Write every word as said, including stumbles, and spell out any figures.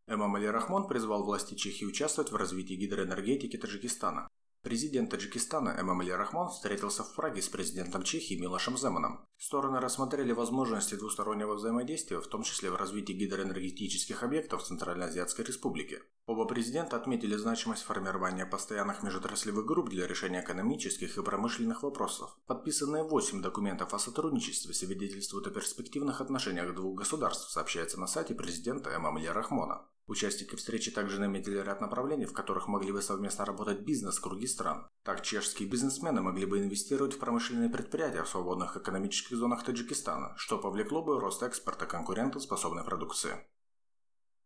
Эмомали Рахмон призвал власти Чехии участвовать в развитии гидроэнергетики Таджикистана. Президент Таджикистана Эмомали Рахмон встретился в Праге с президентом Чехии Милошем Земаном. Стороны рассмотрели возможности двустороннего взаимодействия, в том числе в развитии гидроэнергетических объектов в Центральноазиатской Республике. Оба президента отметили значимость формирования постоянных межотраслевых групп для решения экономических и промышленных вопросов. Подписанные восемь документов о сотрудничестве свидетельствуют о перспективных отношениях двух государств, сообщается на сайте президента Эмомали Рахмона. Участники встречи также наметили ряд направлений, в которых могли бы совместно работать бизнес круги стран. Так, чешские бизнесмены могли бы инвестировать в промышленные предприятия в свободных экономических зонах Таджикистана, что повлекло бы рост экспорта конкурентоспособной продукции.